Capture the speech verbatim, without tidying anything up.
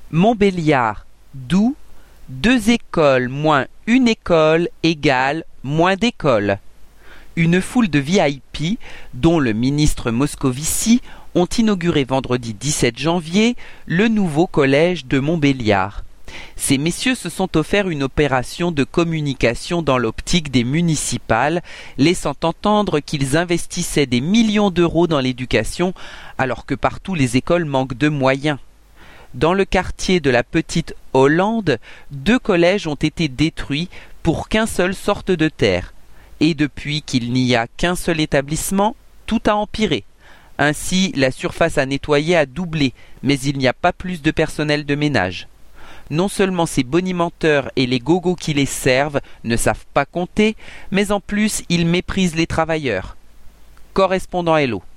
Montbéliard, Doubs, deux écoles moins une école égale moins d'écoles. Une foule de V I P, dont le ministre Moscovici, ont inauguré vendredi dix-sept janvier le nouveau collège de Montbéliard. Ces messieurs se sont offert une opération de communication dans l'optique des municipales, laissant entendre qu'ils investissaient des millions d'euros dans l'éducation, alors que partout les écoles manquent de moyens. Dans le quartier de la Petite Hollande, deux collèges ont été détruits pour qu'un seul sorte de terre. Et depuis qu'il n'y a qu'un seul établissement, tout a empiré. Ainsi, la surface à nettoyer a doublé, mais il n'y a pas plus de personnel de ménage. Non seulement ces bonimenteurs et les gogos qui les servent ne savent pas compter, mais en plus ils méprisent les travailleurs. Correspondant Hello.